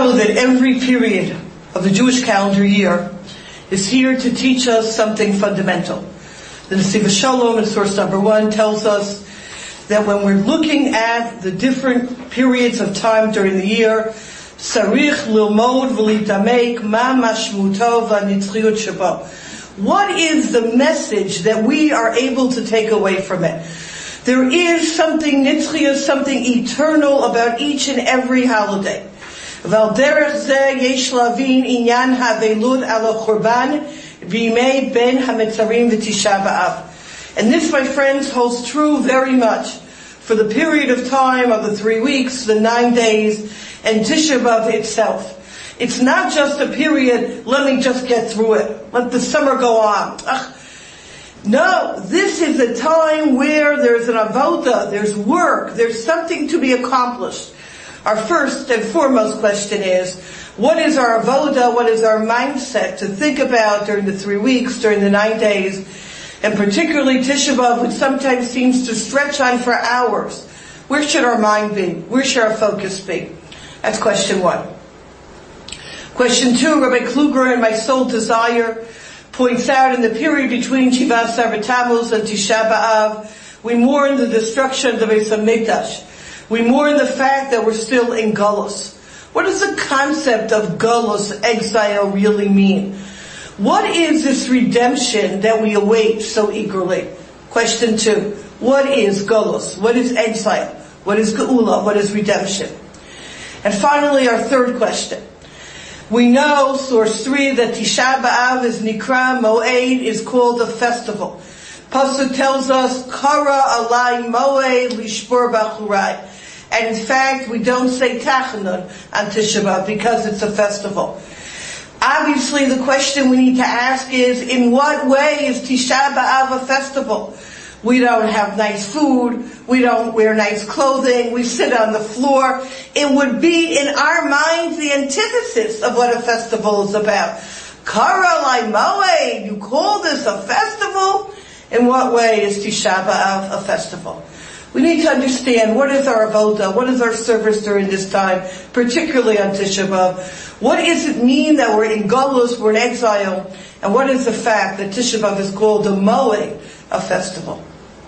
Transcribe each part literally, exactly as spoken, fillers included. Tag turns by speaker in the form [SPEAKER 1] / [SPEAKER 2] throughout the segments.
[SPEAKER 1] know that every period of the Jewish calendar year is here to teach us something fundamental. The Nesiv Shalom in source number one tells us that when we're looking at the different periods of time during the year, Sarich lilmod v'litamek ma mashmuto v'nitzchiyut shabo. What is the message that we are able to take away from it? There is something nitzchiyut, something eternal about each and every holiday. Val derech zeh yesh lavin inyan havelud ala churban v'imei ben hametzarim v'tisha b'av. And this, my friends, holds true very much for the period of time of the three weeks, the nine days, and Tisha B'Av itself. It's not just a period, let me just get through it, let the summer go on. Ugh. No, this is a time where there's an avoda, there's work, there's something to be accomplished. Our first and foremost question is, what is our avoda, what is our mindset to think about during the three weeks, during the nine days, and particularly Tisha B'Av, which sometimes seems to stretch on for hours? Where should our mind be? Where should our focus be? That's question one. Question two, Rabbi Kluger in My Soul Desire points out in the period between Shiva Asar Tammuz and Tisha B'Av, we mourn the destruction of the Beis HaMikdash. We mourn the fact that we're still in Galus. What does the concept of Galus, exile, really mean? What is this redemption that we await so eagerly? Question two, what is Galus? What is exile? What is Geula? What is redemption? And finally, our third question. We know, source three, that Tisha B'Av is Nikra Moed, is called a festival. Pasuk tells us, Kara alai Moed lishbor bachurai. And in fact, we don't say Tachanun on Tisha B'Av because it's a festival. Obviously, the question we need to ask is, in what way is Tisha B'Av a festival? We don't have nice food, we don't wear nice clothing, we sit on the floor. It would be, in our minds, the antithesis of what a festival is about. Kara lai Moed, you call this a festival? In what way is Tisha B'Av a festival? We need to understand what is our avoda, what is our service during this time, particularly on Tisha B'Av. What does it mean that we're in Galus, we're in exile, and what is the fact that Tisha B'Av is called a Moed, a festival?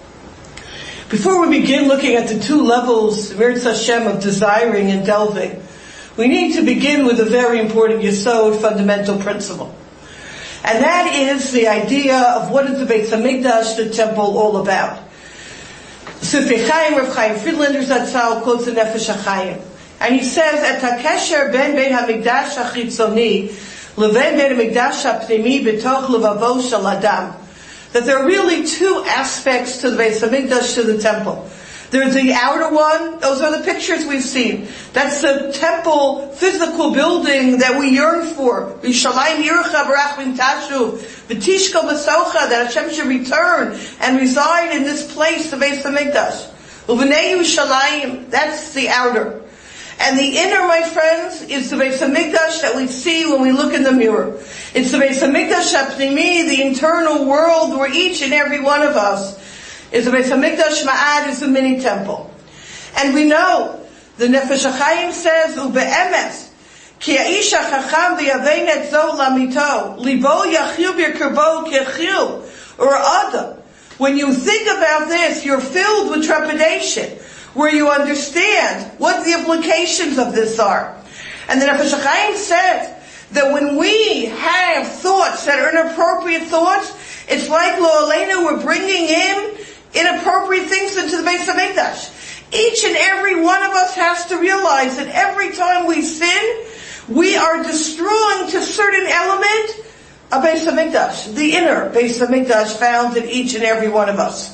[SPEAKER 1] Before we begin looking at the two levels, Mirz Hashem, of desiring and delving, we need to begin with a very important yesod, fundamental principle. And that is the idea of what is the Beis HaMikdash, the temple, all about. Sifrei Chaim, Rav Chaim Friedlander Zatzal quotes the Nefesh HaChaim. And he says, Et HaKesher ben Beis HaMikdash HaChitzoni Leven Beis HaMikdash HaPnimi B'toch Levavo Shel Adam. That there are really two aspects to the Beis HaMikdash, to the temple. There's the outer one, those are the pictures we've seen. That's the temple, physical building that we yearn for. Yishalayim Yircha B'rachmin Tashuv, V'tishka B'socha, that Hashem should return and reside in this place, the Beis HaMikdash. U'v'nei Yishalayim, that's the outer. And the inner, my friends, is the Beis HaMikdash that we see when we look in the mirror. It's the Beis HaMikdash HaPnimi, the internal world where each and every one of us is the Beis HaMikdash Ma'ad, is a mini temple. And we know, the Nefesh HaChaim says, U'be'emes, ki ha'ish ha'chacham v'yavein et zo lamito, libo yachiu b'kirbo k'yachiu, or Adam. When you think about this, you're filled with trepidation, where you understand what the implications of this are. And the Nefesh HaChaim says that when we have thoughts that are inappropriate thoughts, it's like Lo Aleinu, we're bringing in inappropriate things into the Beis HaMikdash. Each and every one of us has to realize that every time we sin, we are destroying to a certain element a Beis HaMikdash, the inner Beis HaMikdash found in each and every one of us.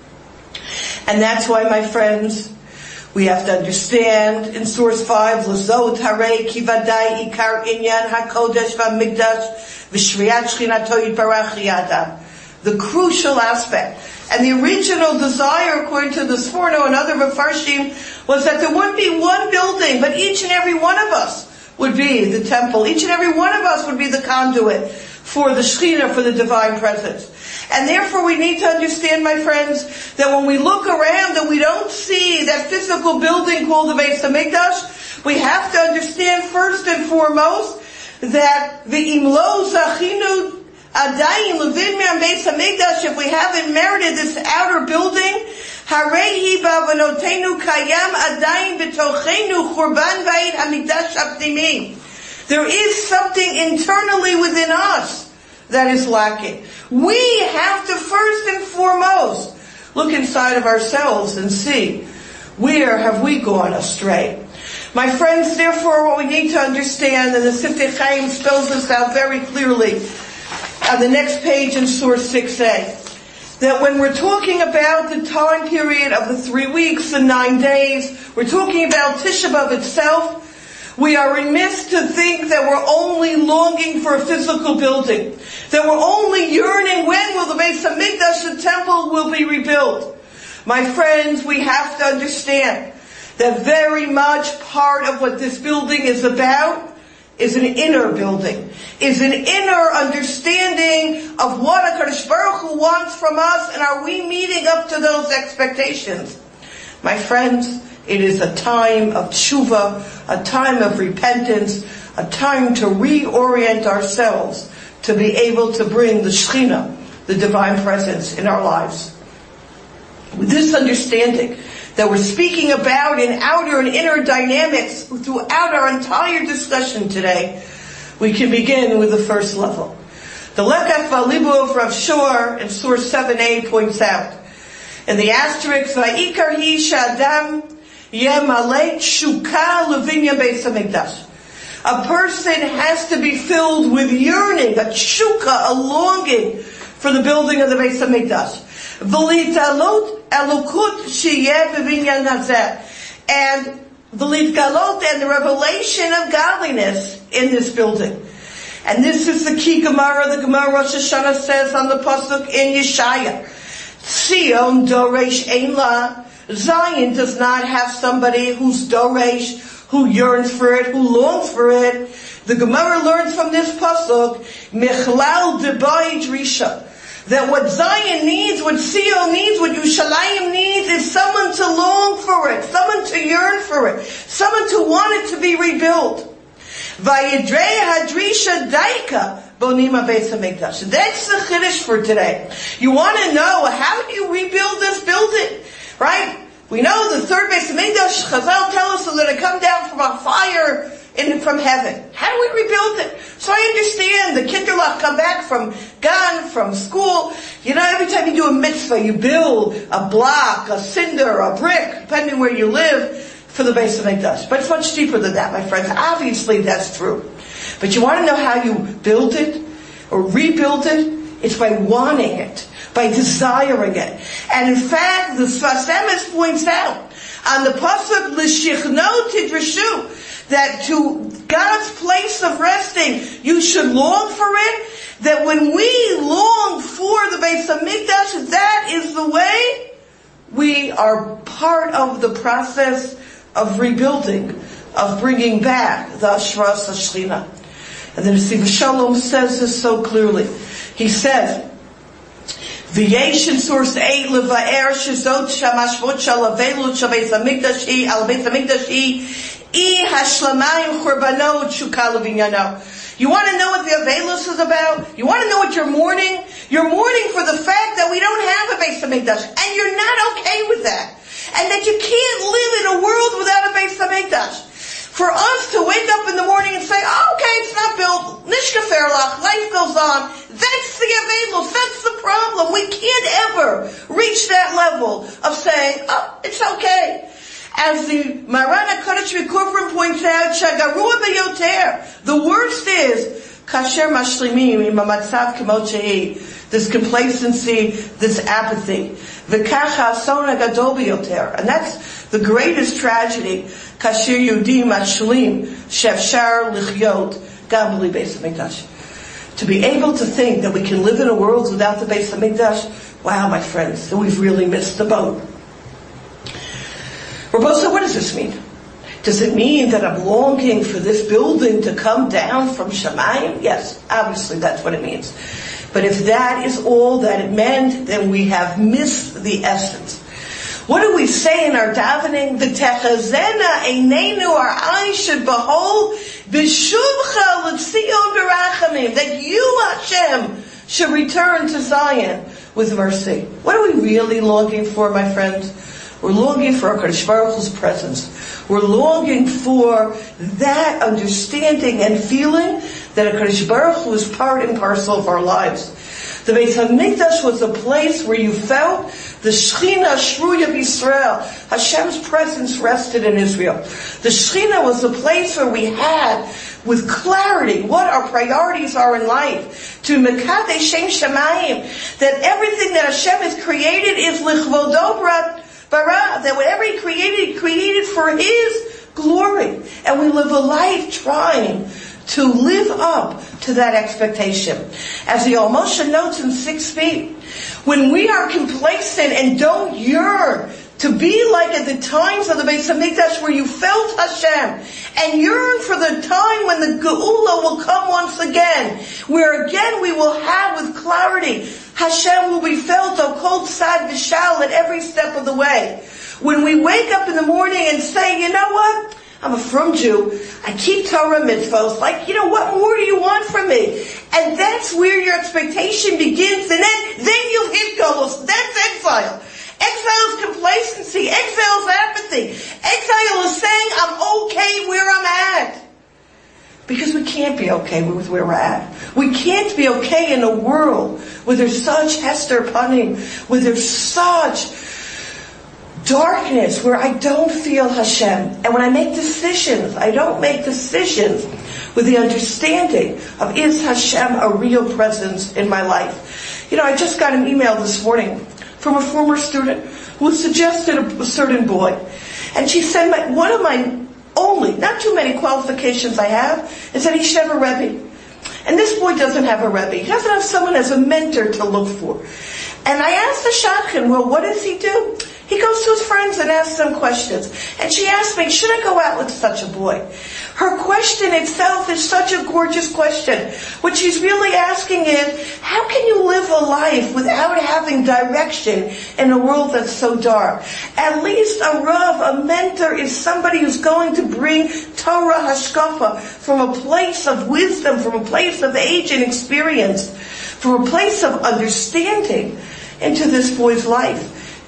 [SPEAKER 1] And that's why, my friends, we have to understand in source five, L'zot harei kivadai ikar inyan hakodesh v'amikdash v'shriat shchinato yitbarach liyadam. The crucial aspect. And the original desire, according to the Sforno and other Mefarshim, was that there wouldn't be one building, but each and every one of us would be the temple. Each and every one of us would be the conduit for the Shekhinah, for the divine presence. And therefore we need to understand, my friends, that when we look around and we don't see that physical building called the Beis HaMikdash, We have to understand first and foremost that the imlo zachinu adayin levin me'am beis hamikdash, if we haven't merited this outer building, harehi ba'avanotenu kayam adayin b'tochenu churban vayit hamikdash hapnimi. There is something internally within us that is lacking. We have to first and foremost look inside of ourselves and see, where have we gone astray? My friends, therefore, what we need to understand, and the Siftei Chaim spells this out very clearly on the next page in Source six A, that when we're talking about the time period of the three weeks and nine days, we're talking about Tisha B'Av itself, we are remiss to think that we're only longing for a physical building, that we're only yearning when will the Beis Hamikdash, the temple, will be rebuilt. My friends, we have to understand that very much part of what this building is about is an inner building, is an inner understanding of what HaKadosh Baruch Hu wants from us, and are we meeting up to those expectations? My friends, it is a time of tshuva, a time of repentance, a time to reorient ourselves to be able to bring the Shekhinah, the divine presence, in our lives. With this understanding that we're speaking about in outer and inner dynamics throughout our entire discussion today, we can begin with the first level. The Lekach V'Alibu of Rav Shor in Source seven A points out, in the asterisk, Va'ikar hi sh'adam yemalei tshuka levinya beis hamikdash. A person has to be filled with yearning, a tshuka, a longing for the building of the Beis Hamikdash. V'litalot elokut sheyeh b'vinyan hazeh, and v'litgalot, and the revelation of godliness in this building. And this is the key Gemara. The Gemara Rosh Hashanah says on the pasuk in Yeshaya, Tzion doresh ein la. Zion does not have somebody who's doresh, who yearns for it, who longs for it. The Gemara learns from this pasuk, Michlal debai drisha, that what Zion needs, what Sion needs, what Yerushalayim needs, is someone to long for it, someone to yearn for it, someone to want it to be rebuilt. Vayidrei hadrisha daika bonima beis hamikdash. That's the chiddush for today. You want to know, how do you rebuild this building? Right? We know the third Beis Hamikdash, Chazal tell us, is going to come down from a fire in, from heaven. How do we rebuild it? So I understand the kinderlach come back from Gan, from school. You know, every time you do a mitzvah, you build a block, a cinder, a brick, depending where you live, for the Beis Hamikdash. But it's much deeper than that, my friends. Obviously, that's true. But you want to know how you build it or rebuild it? It's by wanting it, by desiring it. And in fact, the Sfas Emes points out on the pasuk l'shichno tidreshu, that to God's place of resting, you should long for it. That when we long for the Beis Hamikdash, that is the way we are part of the process of rebuilding, of bringing back the Ashras HaShechina. And then Nesiv Shalom says this so clearly. He says, V'yesh in Source eight, Leva'er shezot shamashvot shalavelut shabeis hamikdash hi, al beis hamikdash hi, I hashlamayim churbanot shukal vinyano. You want to know what the Avelos is about? You want to know what you're mourning? You're mourning for the fact that we don't have a Beis Hamikdash, and you're not okay with that. And that you can't live in a world without a Beis Hamikdash. For us to wake up in the morning and say, oh, okay, it's not built, Nishka Fairlach, life goes on, that's the Avelos, that's the problem. We can't ever reach that level of saying, oh, it's okay. As the Maran HaKadosh Mikufrim points out, Shagarua B'yoter, the worst is, Kasher Mashlimim Im HaMatzav K'mot Shehi, this complacency, this apathy. V'kach HaAson HaGadol B'yoter, and that's the greatest tragedy, Kasher Yudim Mashlim, Shefshar Lichyot, Gam B'li Beis HaMikdash. To be able to think that we can live in a world without the Beis HaMikdash, wow, my friends, we've really missed the boat. Rabosa, what does this mean? Does it mean that I'm longing for this building to come down from Shamayim? Yes, obviously that's what it means. But if that is all that it meant, then we have missed the essence. What do we say in our davening? V'techazena einenu, our eyes should behold, b'shuvcha l'tzion b'rachamim, that you, Hashem, should return to Zion with mercy. What are we really longing for, my friends? We're longing for HaKadosh Baruch Hu's presence. We're longing for that understanding and feeling that HaKadosh Baruch Hu is part and parcel of our lives. The Beis HaMikdash was a place where you felt the Shechina Shruya B'Yisrael. Hashem's presence rested in Israel. The Shechina was a place where we had, with clarity, what our priorities are in life. To Mekadesh Shem Shemayim, that everything that Hashem has created is Lichvodo Bara, that whatever He created, He created for His glory. And we live a life trying to live up to that expectation. As the Al Moshe notes in six feet, when we are complacent and don't yearn to be like at the times of the Beis HaMikdash where you felt Hashem, and yearn for the time when the Geula will come once again, where again we will have with clarity, Hashem will be felt of Kol Tzad V'Shal at every step of the way. When we wake up in the morning and say, you know what? I'm a frum Jew. I keep Torah mitzvos. Like, you know, what more do you want from me? And that's where your expectation begins. And then, then you've hit Golos. That's exile. Exile is complacency. Exile is apathy. Exile is saying, I'm okay where I'm at. Because we can't be okay with where we're at. We can't be okay in a world where there's such Hester Panim, where there's such darkness, where I don't feel Hashem. And when I make decisions, I don't make decisions with the understanding of, is Hashem a real presence in my life? You know, I just got an email this morning from a former student who suggested a, a certain boy. And she said, my, one of my only, not too many qualifications I have, is that he should have a Rebbe. And this boy doesn't have a Rebbe. He doesn't have someone as a mentor to look for. And I asked the shadchan, well, what does he do? He goes to his friends and asks them questions. And she asked me, should I go out with such a boy? Her question itself is such a gorgeous question. What she's really asking is, how can you live a life without having direction in a world that's so dark? At least a Rav, a mentor, is somebody who's going to bring Torah Hashkafa from a place of wisdom, from a place of age and experience, from a place of understanding into this boy's life.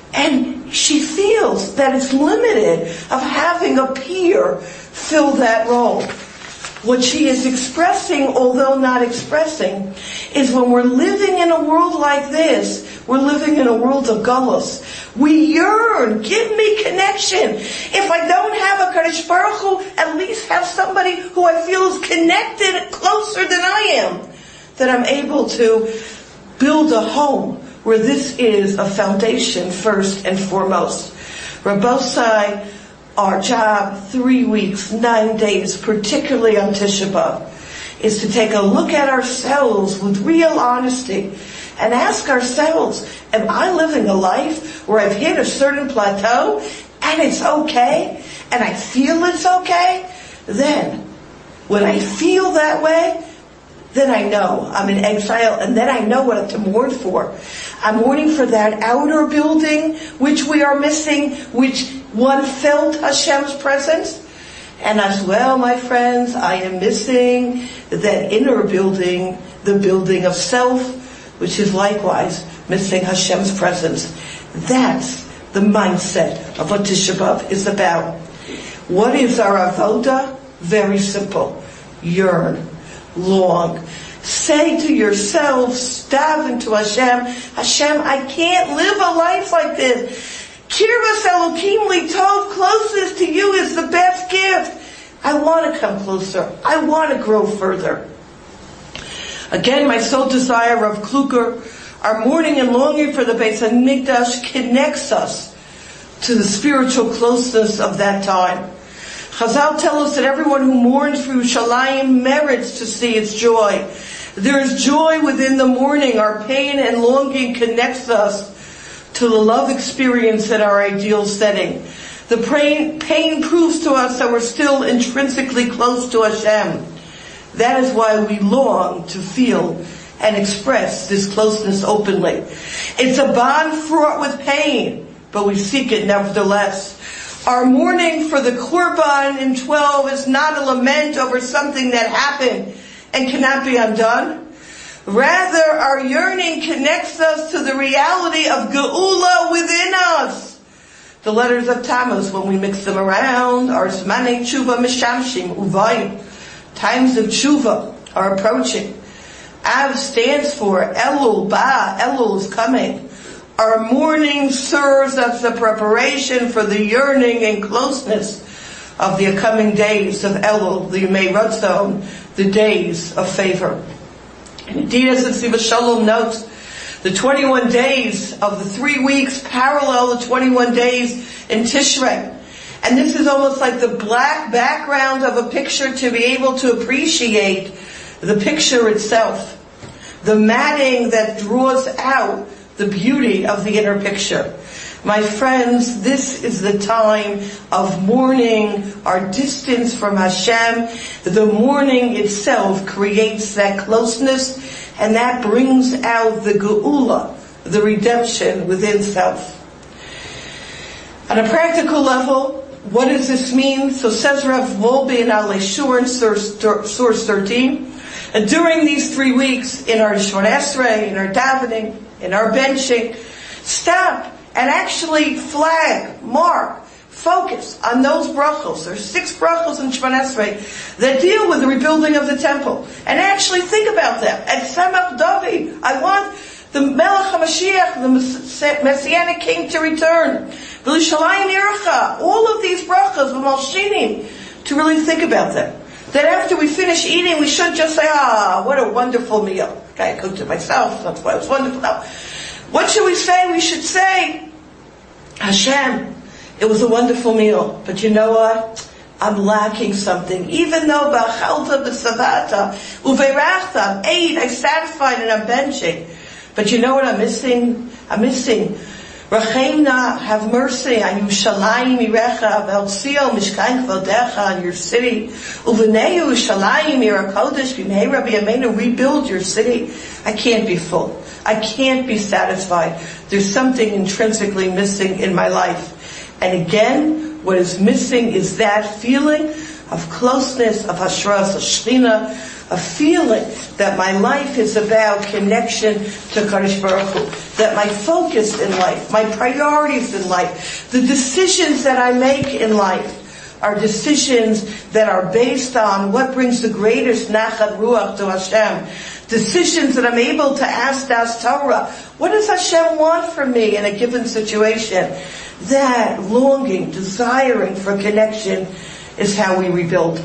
[SPEAKER 1] And she feels that it's limited of having a peer fill that role. What she is expressing, although not expressing, is when we're living in a world like this, we're living in a world of gullus. We yearn, give me connection. If I don't have a Kadosh Baruch Hu, at least have somebody who I feel is connected closer than I am, that I'm able to build a home where this is a foundation first and foremost. Rabbosai, our job, three weeks, nine days, particularly on Tisha B'Av, is to take a look at ourselves with real honesty and ask ourselves, am I living a life where I've hit a certain plateau and it's okay and I feel it's okay? Then, when I feel that way, then I know I'm in exile, and then I know what to mourn for. I'm mourning for that outer building which we are missing, which one felt Hashem's presence. And as well, my friends, I am missing that inner building, the building of self, which is likewise missing Hashem's presence. That's the mindset of what Tisha B'Av is about. What is our avoda? Very simple. Yearn. Long. Say to yourself, daven to Hashem, Hashem, I can't live a life like this. Kirvas Elokim Litov, closeness to you is the best gift. I want to come closer. I want to grow further. Again, my soul desire of Kluger, our mourning and longing for the Beis HaMikdash connects us to the spiritual closeness of that time. Chazal tell us that everyone who mourns for Yerushalayim merits to see its joy. There is joy within the mourning. Our pain and longing connects us to the love experience in our ideal setting. The pain, pain proves to us that we're still intrinsically close to Hashem. That is why we long to feel and express this closeness openly. It's a bond fraught with pain, but we seek it nevertheless. Our mourning for the Korban in twelve is not a lament over something that happened and cannot be undone. Rather, our yearning connects us to the reality of Geula within us. The letters of Tammuz, when we mix them around, are Zmanei Tshuva Mishamshim Uvayim. Times of Tshuva are approaching. Av stands for Elul Ba, Elul is coming. Our mourning serves as the preparation for the yearning and closeness of the coming days of Elul, the Yemei Ratzon, the days of favor. Indeed, as the Siva Shalom notes, the twenty-one days of the three weeks parallel the twenty-one days in Tishrei. And this is almost like the black background of a picture to be able to appreciate the picture itself. The matting that draws out the beauty of the inner picture. My friends, this is the time of mourning, our distance from Hashem. The mourning itself creates that closeness, and that brings out the geula, the redemption within self. On a practical level, what does this mean? So says Rav Wolbe in Alei Shur in source thirteen, and during these three weeks, in our Shemona Esrei, in our davening, in our benching, stop and actually flag, mark, focus on those brachos. There's six brachos in Shemona Esrei that deal with the rebuilding of the temple. And actually think about them. At Samach David, I want the Melech HaMashiach, the Messianic King, to return. B'Lishalayim Yircha, all of these brachos, B'Malshinim, to really think about them. That after we finish eating, we should just say, ah, what a wonderful meal. Okay, I cooked it myself, that's why it was wonderful. No. What should we say? We should say, Hashem, it was a wonderful meal, but you know what? I'm lacking something. Even though B'achalta B'Savata, Uveirachta, ate, I satisfied and I'm benching. But you know what I'm missing? I'm missing Rachemna, have mercy on Yerushalayim Irecha, Vel Tzion Mishkan Kvodecha, on your city. Uvenei Yerushalayim Irakodesh, B'meira B'yameinu, rebuild your city. I can't be full. I can't be satisfied. There's something intrinsically missing in my life. And again, what is missing is that feeling of closeness, of Hashras, of Shechina, a feeling that my life is about connection to Kadosh Baruch Hu, that my focus in life, my priorities in life, the decisions that I make in life are decisions that are based on what brings the greatest nachat ruach to Hashem. Decisions that I'm able to ask Das Torah, what does Hashem want from me in a given situation? That longing, desiring for connection is how we rebuild.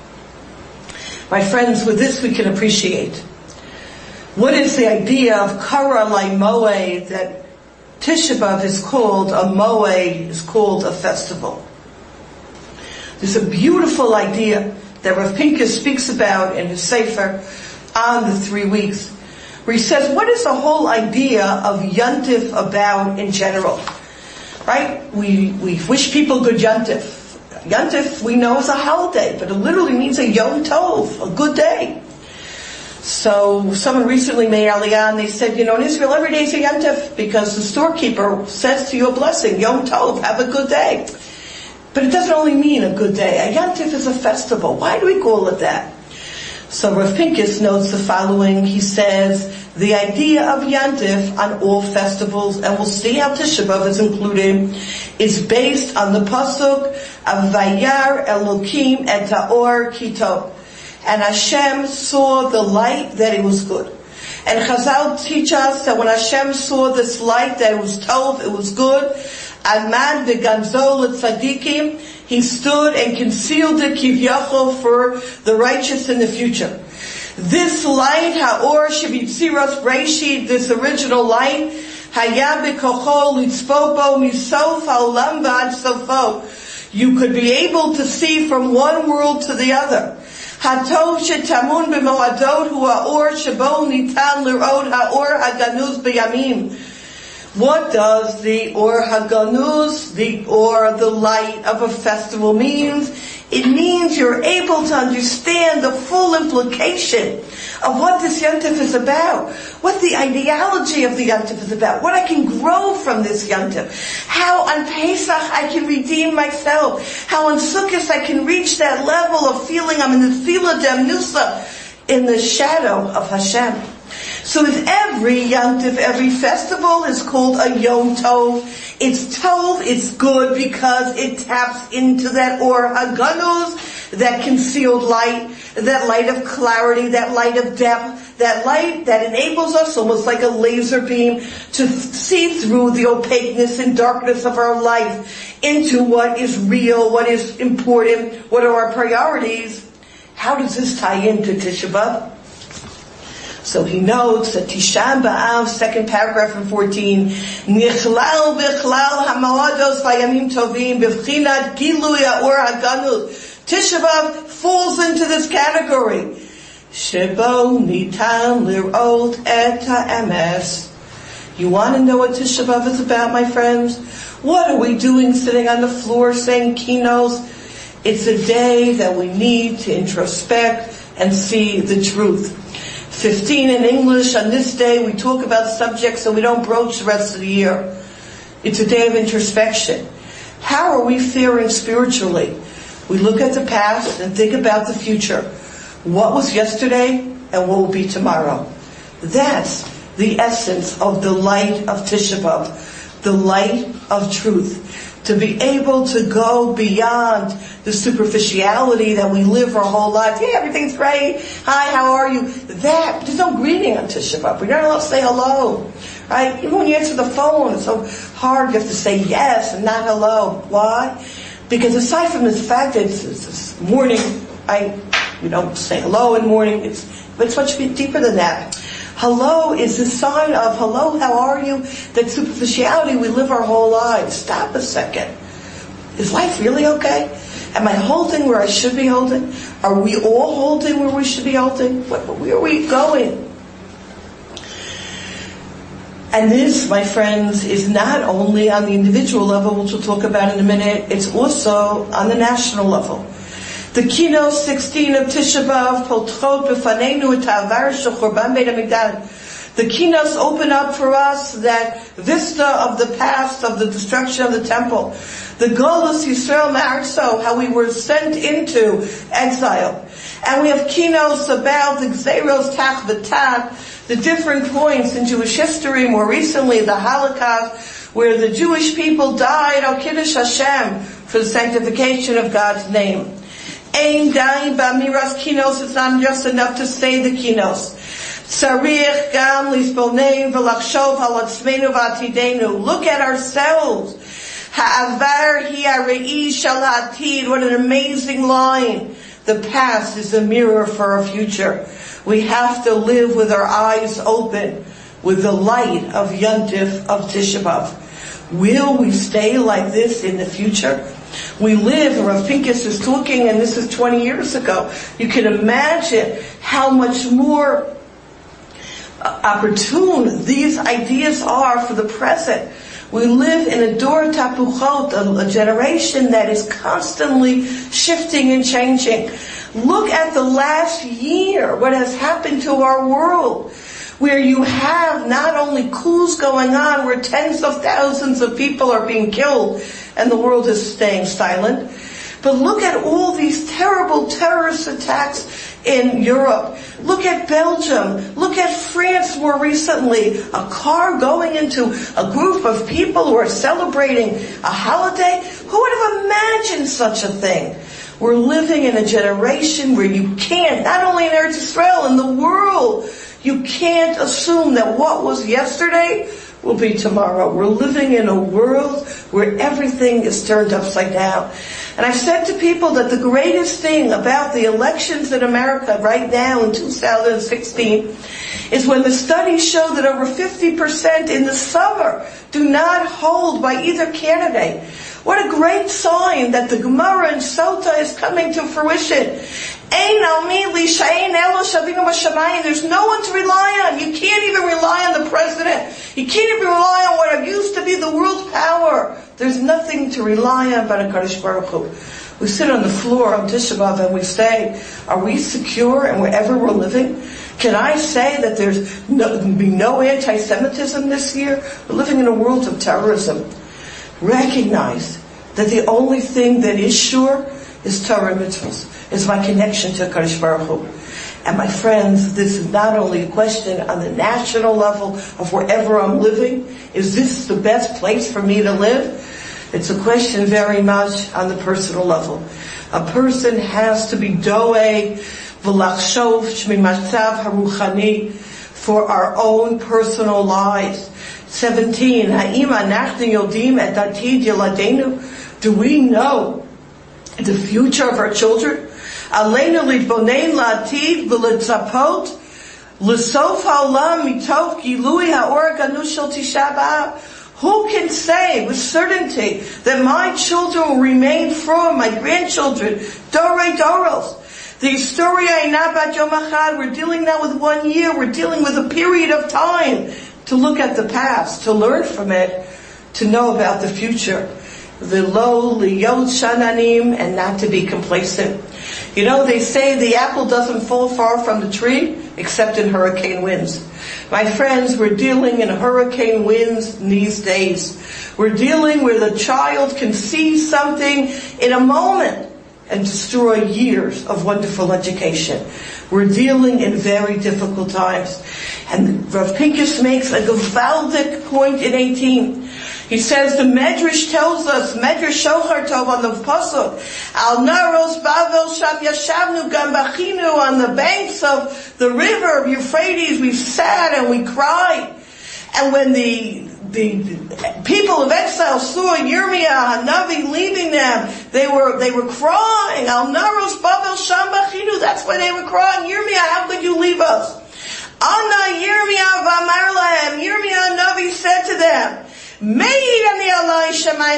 [SPEAKER 1] My friends, with this we can appreciate what is the idea of Kara Lai Moed, that Tisha B'Av is called a Moed, is called a festival. There's a beautiful idea that Rav Pincus speaks about in his Sefer on the three weeks, where he says, what is the whole idea of Yontif about in general? Right? We, we wish people good Yontif. Yontif, we know, is a holiday, but it literally means a Yom Tov, a good day. So someone recently made Aliyah, and they said, you know, in Israel every day is a Yontif because the storekeeper says to you a blessing, Yom Tov, have a good day. But it doesn't only mean a good day. A Yontif is a festival. Why do we call it that? So Rav Pincus notes the following. He says, the idea of Yontif on all festivals, and we'll see how Tisha B'Av is included, is based on the pasuk of Vayar Elokim et Haor Ki Tov. And Hashem saw the light that it was good. And Chazal teach us that when Hashem saw this light that it was tov, it was good, Alman v'ganzo l'tzadikim, he stood and concealed it kivyachol for the righteous in the future. This light, Haor Shebitziras Breshit, this original light, Hayab b'kochol litzpopo misof ha'olam v'ad sofo. You could be able to see from one world to the other. Hatov shetamun b'moadot hu ha'or shebo nitan l'rod ha'or haganuz b'yamim. What does the Or Haganuz, the or the light of a festival means? It means you're able to understand the full implication of what this Yontif is about, what the ideology of the Yontif is about, what I can grow from this Yontif, how on Pesach I can redeem myself, how on Sukkot I can reach that level of feeling I'm in the Tefillah Demnusa, in the shadow of Hashem. So with every Yontif, every festival is called a Yom Tov. It's Tov, it's good because it taps into that Or HaGanuz, that concealed light, that light of clarity, that light of depth, that light that enables us, almost like a laser beam, to see through the opaqueness and darkness of our life into what is real, what is important, what are our priorities. How does this tie into Tisha B'Av? So he notes that Tisha B'Av, second paragraph in fourteen, Nichlal b'chlal ha'moados v'yamim tovim b'vchinat gilui ha'or ha'ganuz. Tisha B'Av falls into this category. Shebo nitan lirot et ha'emes. You want to know what Tisha B'Av is about, my friends? What are we doing sitting on the floor saying kinos? It's a day that we need to introspect and see the truth. fifteen in English, on this day we talk about subjects that we don't broach the rest of the year. It's a day of introspection. How are we faring spiritually? We look at the past and think about the future. What was yesterday and what will be tomorrow? That's the essence of the light of Tisha B'Av, the light of truth. To be able to go beyond the superficiality that we live our whole life. Yeah, everything's great. Hi, how are you? That, there's no greeting on Tisha B'Av. We're not allowed to say hello. Right? Even when you answer the phone, it's so hard. You have to say yes and not hello. Why? Because aside from the fact that it's, it's, it's morning, I, we don't say hello in the morning. It's, but it's much deeper than that. Hello is a sign of, hello, how are you? That superficiality we live our whole lives. Stop a second. Is life really okay? Am I holding where I should be holding? Are we all holding where we should be holding? Where are we going? And this, my friends, is not only on the individual level, which we'll talk about in a minute, it's also on the national level. The keynote sixteen of Tisha B'Av, Potchot B'Faneinu et Ha'avar Shel Churban Beit HaMikdash. The keynotes open up for us that vista of the past, of the destruction of the temple. The Golus Yisrael Ma'arso, how we were sent into exile. And we have keynotes about the Gzeiros Tach V'Tach, the different points in Jewish history, more recently the Holocaust, where the Jewish people died al Kiddush Hashem for the sanctification of God's name. Ein dai b'amiras kinos, it's not just enough to say the kinos. Tzarich gam lisponei v'lachshov al atzmeinu v'atidenu. Look at ourselves. Ha'avar hi ha're'i shel ha'atid. What an amazing line. The past is a mirror for our future. We have to live with our eyes open, with the light of Yontif, of Tisha B'Av. Will we stay like this in the future? We live, and Rav Pincus is talking, and this is twenty years ago. You can imagine how much more opportune these ideas are for the present. We live in a dor tapuchot, a, a generation that is constantly shifting and changing. Look at the last year, what has happened to our world, where you have not only coups going on, where tens of thousands of people are being killed, and the world is staying silent. But look at all these terrible terrorist attacks in Europe. Look at Belgium. Look at France more recently. A car going into a group of people who are celebrating a holiday. Who would have imagined such a thing? We're living in a generation where you can't, not only in Eretz Yisrael, in the world, you can't assume that what was yesterday will be tomorrow. We're living in a world where everything is turned upside down. And I've said to people that the greatest thing about the elections in America right now in two thousand sixteen is when the studies show that over fifty percent in the summer do not hold by either candidate. What a great sign that the Gemara and Sota is coming to fruition. There's no one to rely on. You can't even rely on the president. You can't even rely on what used to be the world power. There's nothing to rely on but HaKadosh Baruch Hu. We sit on the floor on Tisha B'Av and we say, are we secure and wherever we're living? Can I say that there's no, be no anti-Semitism this year? We're living in a world of terrorism. Recognize that the only thing that is sure is Torah and mitzvahs, is my connection to Kadosh Baruch Hu. And my friends, this is not only a question on the national level of wherever I'm living. Is this the best place for me to live? It's a question very much on the personal level. A person has to be doeg v'lachshov shmimatzav haruchani for our own personal lives. seventeen. Ha'im anachnu yodim et atid yeladeinu? Do we know the future of our children? Aleinu litbonein la'atid v'letzapot l'sof ha'olam mitov gilui ha'or haganu shel Tisha B'Av. Who can say with certainty that my children will remain from my grandchildren, Dorei Doros? The Historia Inabat Yom Echad, we're dealing now with one year, we're dealing with a period of time to look at the past, to learn from it, to know about the future. V'lo liyot shananim, and not to be complacent. You know, they say the apple doesn't fall far from the tree, except in hurricane winds. My friends, we're dealing in hurricane winds these days. We're dealing where the child can see something in a moment and destroy years of wonderful education. We're dealing in very difficult times. And Rav Pincus makes a gewaldic point in eighteen. He says the Medrash tells us, Medrash Shochar Tov on the Pasuk, Al Naros Bavel Sham Yashavnu Gam Bachinu, on the banks of the river of Euphrates, we sat and we cried. And when the the people of exile saw Yirmiyah Hanavi leaving them, they were they were crying. Al Naros Bavel Sham Bachinu. That's why they were crying. Yirmiyah, how could you leave us? Anna Yirmiyah V'amar Lahem. Yirmiyah Hanavi said to them, I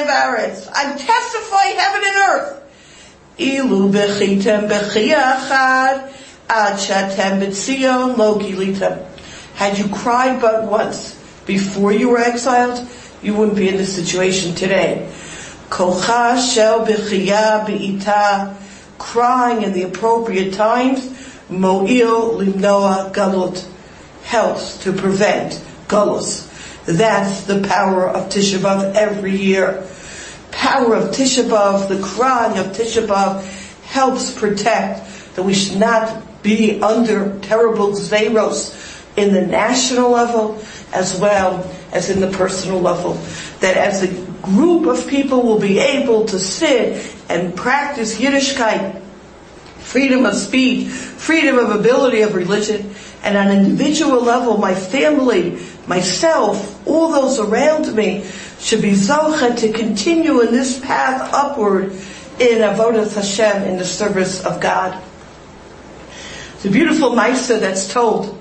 [SPEAKER 1] testify heaven and earth. Ilu bechitem bechiyachad ad shatem b'tzion lo gilitem. Had you cried but once before you were exiled, you wouldn't be in this situation today. Kocha shel bechiyah be'ita, crying in the appropriate times, mo'il limnoa galut, helps to prevent galus. That's the power of Tisha B'Av every year. Power of Tisha B'Av, the crying of Tisha B'Av helps protect that we should not be under terrible zeros in the national level as well as in the personal level. That as a group of people will be able to sit and practice Yiddishkeit, freedom of speech, freedom of ability of religion, and on an individual level, my family, myself, all those around me should be zocheh to continue in this path upward in avodas Hashem, in the service of God. It's a beautiful Maisa that's told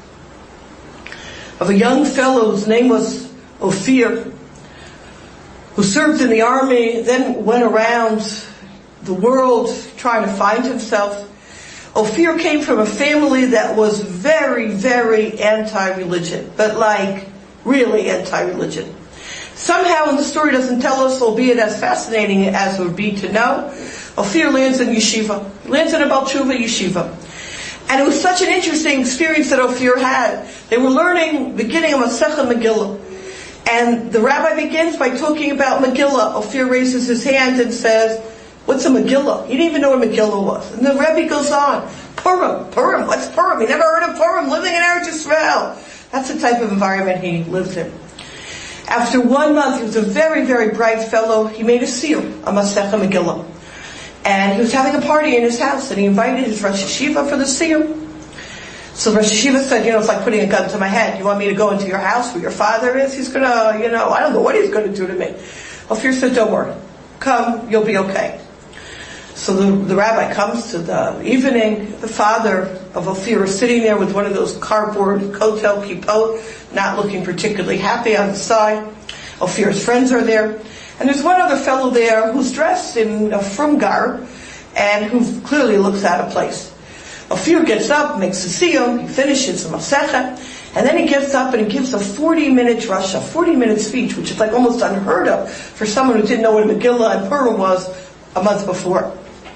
[SPEAKER 1] of a young fellow whose name was Ophir, who served in the army, then went around the world trying to find himself. Ophir came from a family that was very, very anti-religion, but like really anti-religion. Somehow, and the story doesn't tell us, albeit as fascinating as it would be to know, Ophir lands in yeshiva, lands in a Baal Tshuva yeshiva. And it was such an interesting experience that Ophir had. They were learning, beginning of Masechet Megillah. And the rabbi begins by talking about Megillah. Ophir raises his hand and says, what's a Megillah? He didn't even know what Megillah was. And the Rebbe goes on, Purim, Purim, what's Purim? He never heard of Purim, living in Eretz Yisrael. That's the type of environment he lived in. After one month, he was a very, very bright fellow. He made a seal, a Masechet Megillah. And he was having a party in his house, and he invited his Rosh Yeshiva for the seal. So Rosh Yeshiva said, you know, it's like putting a gun to my head. You want me to go into your house where your father is? He's gonna, you know, I don't know what he's gonna do to me. Ophir said, don't worry. Come, you'll be okay. So the, the rabbi comes to the evening. The father of Ophir is sitting there with one of those cardboard kotel kippot, not looking particularly happy on the side. Ophir's friends are there. And there's one other fellow there who's dressed in a frum garb and who clearly looks out of place. Ophir gets up, makes a siyum, he finishes the masechet, and then he gets up and he gives a forty-minute drasha, forty-minute speech, which is like almost unheard of for someone who didn't know what Megillah and Purim was a month before.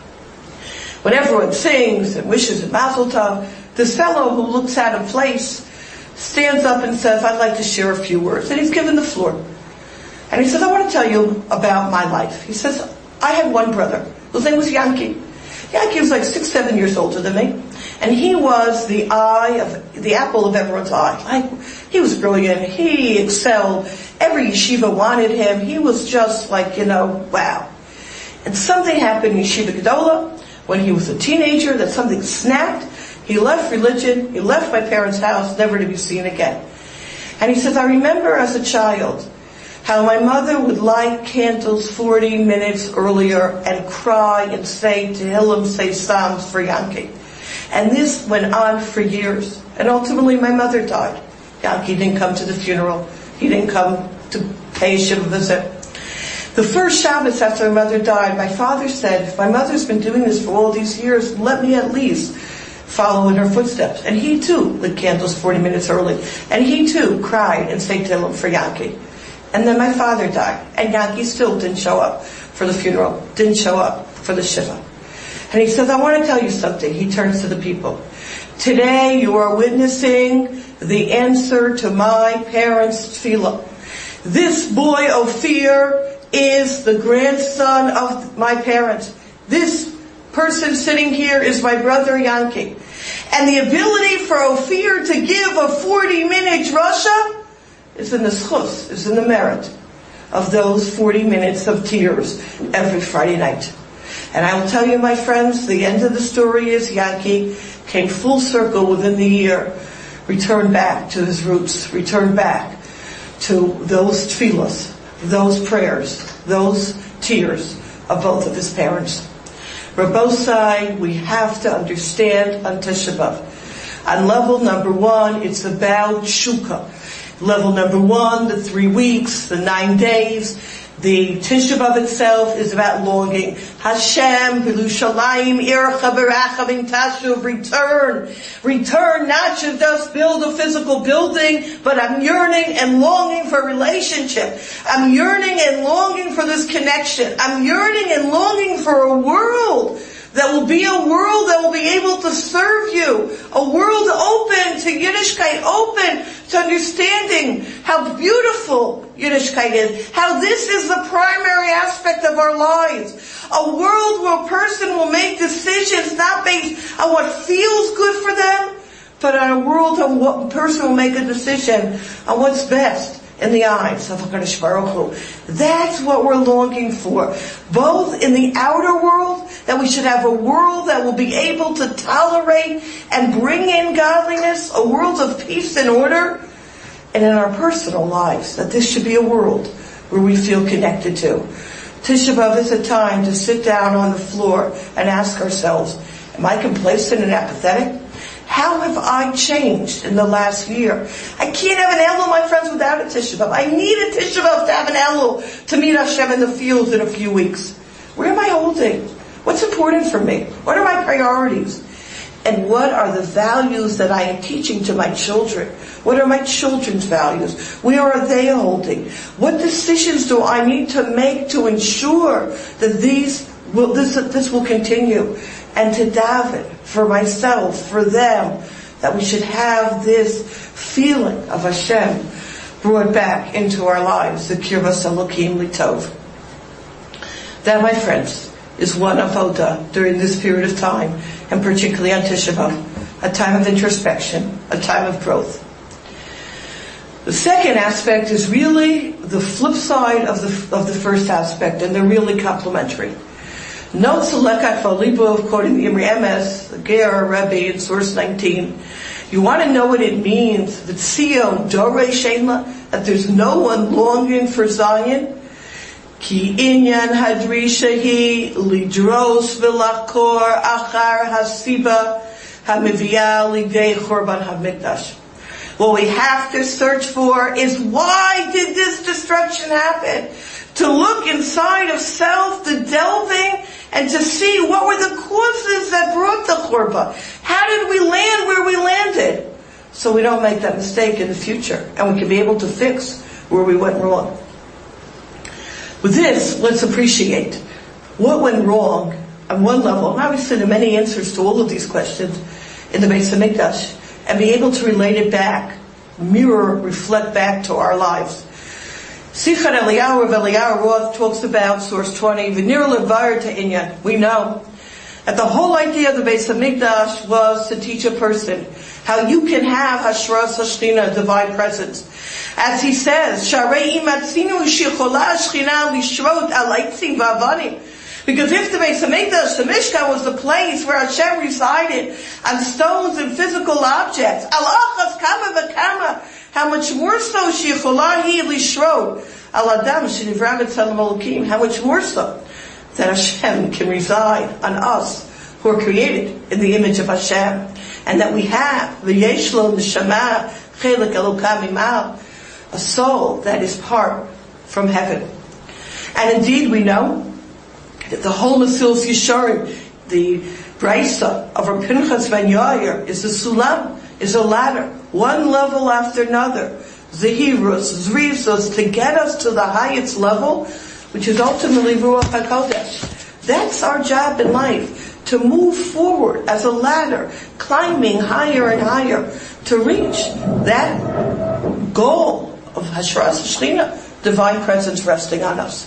[SPEAKER 1] When everyone sings and wishes a mazel tov, this fellow who looks out of place stands up and says, I'd like to share a few words. And he's given the floor. And he says, I want to tell you about my life. He says, I had one brother whose name was Yankee. Yankee was like six, seven years older than me. And he was the eye of, the apple of everyone's eye. I, he was brilliant. He excelled. Every yeshiva wanted him. He was just like, you know, wow. And something happened in Yeshiva Gedola when he was a teenager, that something snapped. He left religion. He left my parents' house, never to be seen again. And he says, I remember as a child how my mother would light candles forty minutes earlier and cry and say Tehillim, say Psalms for Yankee. And this went on for years. And ultimately my mother died. Yankee didn't come to the funeral. He didn't come to pay a shiva visit. The first Shabbos after my mother died, my father said, if my mother's been doing this for all these years, let me at least follow in her footsteps. And he too lit candles forty minutes early. And he too cried and sang Tehillim for Yankee. And then my father died. And Yankee still didn't show up for the funeral, didn't show up for the shiva. And he says, I want to tell you something. He turns to the people. Today you are witnessing the answer to my parents' tefillah. This boy, Ophir, is the grandson of my parents. This person sitting here is my brother Yankee. And the ability for Ophir to give a forty minute drasha is in the schus, is in the merit of those forty minutes of tears every Friday night. And I will tell you, my friends, the end of the story is Yankee came full circle within the year, returned back to his roots, returned back to those tefillahs, those prayers, those tears of both of his parents. Rabbosai, we have to understand on Tisha B'Av. On level number one, it's about shukah. Level number one, the three weeks, the nine days. The Tisha B'Av itself is about longing. Hashem, B'Lushalayim, Ircha B'Rachavim Tashuv, return. Return, not to just build a physical building, but I'm yearning and longing for relationship. I'm yearning and longing for this connection. I'm yearning and longing for a world that will be a world that will be able to serve you. A world open to Yiddishkeit, open to understanding how beautiful Yiddishkeit is. How this is the primary aspect of our lives. A world where a person will make decisions not based on what feels good for them, but on a world where what a person will make a decision on what's best in the eyes of HaKadosh Baruch Hu. That's what we're longing for. Both in the outer world, that we should have a world that will be able to tolerate and bring in godliness, a world of peace and order, and in our personal lives, that this should be a world where we feel connected to. Tisha B'Av is a time to sit down on the floor and ask ourselves, am I complacent and apathetic? How have I changed in the last year? I can't have an Elul, my friends, without a Tisha B'Av. I need a Tisha B'Av to have an Elul to meet Hashem in the fields in a few weeks. Where am I holding? What's important for me? What are my priorities? And what are the values that I am teaching to my children? What are my children's values? Where are they holding? What decisions do I need to make to ensure that these will, this, this will continue? And to daven for myself, for them, that we should have this feeling of Hashem brought back into our lives, the Kirvas Elokim Litov. That, my friends, is one avoda during this period of time, and particularly on Tisha B'Av, a time of introspection, a time of growth. The second aspect is really the flip side of the of the first aspect, and they're really complementary. Notes the Lekat Valibov, quoting the Imri Emes, the Ger Rebbe in source nineteen. You want to know what it means, that Sion Dore Shema, that there's no one longing for Zion? Ki inyan hadrishahi lidros v'lakor achar hasiba hamiviyah lidei chorban hamikdash. What we have to search for is, why did this destruction happen? To look inside of self, the delving, and to see what were the causes that brought the chorban. How did we land where we landed? So we don't make that mistake in the future, and we can be able to fix where we went wrong. With this, let's appreciate what went wrong on one level, and obviously there are many answers to all of these questions in the Beis HaMikdash, and be able to relate it back, mirror, reflect back to our lives. Sichar Eliyahu of Eliyahu Roth talks about, source twenty, V'nir levar ta'inyan. We know that the whole idea of the Beis HaMikdash was to teach a person how you can have Hashras HaShechina, divine presence. As he says, Sharei imatzinu shichola Shechina lishrot alaitzim v'avanim. Because if the Beis HaMikdash, the Mishkan, was the place where Hashem resided on stones and physical objects, alachas kama v'kama, how much more so shichola hi lishrot al adam shenivra b'tzelem Elokim, how much more so that Hashem can reside on us who are created in the image of Hashem, and that we have v'yesh lo neshama chelik Elokam imal, a soul that is part from heaven. And indeed we know that the whole Mesilas Yesharim, the Brisa of our Pinchas ben Yair, is a sulam, is a ladder, one level after another, zehirus, zrizos, to get us to the highest level, which is ultimately Ruach HaKodesh. That's our job in life, to move forward as a ladder, climbing higher and higher, to reach that goal of Hashras Shechina, divine presence resting on us.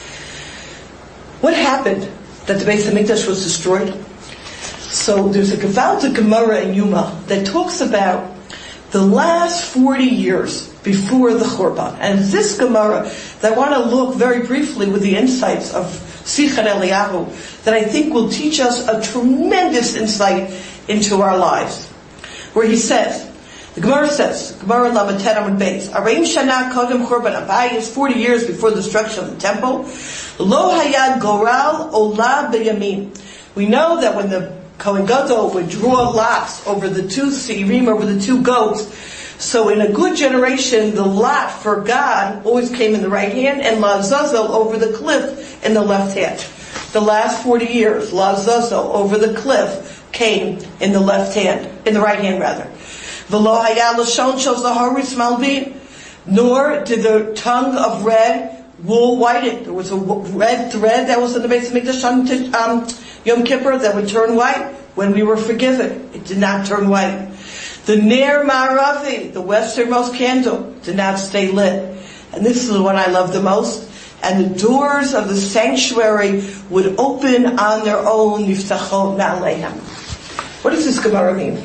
[SPEAKER 1] What happened that the Beis HaMikdash was destroyed? So there's a Gevaldik Gemara in Yuma that talks about the last forty years before the Churban. And this Gemara that I want to look very briefly with the insights of Sichar Eliyahu that I think will teach us a tremendous insight into our lives. Where he says, the Gemara says, Gemara Lamed Tet Amud Beis, Areim Shana Kodem Churban Abayis is forty years before the destruction of the temple. Lo Hayad Goral Ola B'Yamin. We know that when the Kohen Gadol would draw lots over the two seirim, over the two goats, so in a good generation, the lot for God always came in the right hand, and Lazazel over the cliff in the left hand. The last forty years, Lazazel over the cliff came in the left hand, in the right hand rather. V'lo hayad l'shon shel zaharis malvin, nor did the tongue of red wool whiten. There was a red thread that was in the Beis HaMikdash on um, Yom Kippur that would turn white when we were forgiven. It did not turn white. The Ner Ma'aravi, the westernmost candle, did not stay lit. And this is the one I love the most. And the doors of the sanctuary would open on their own. Niftachot Na'alehem. What does this Gemara mean?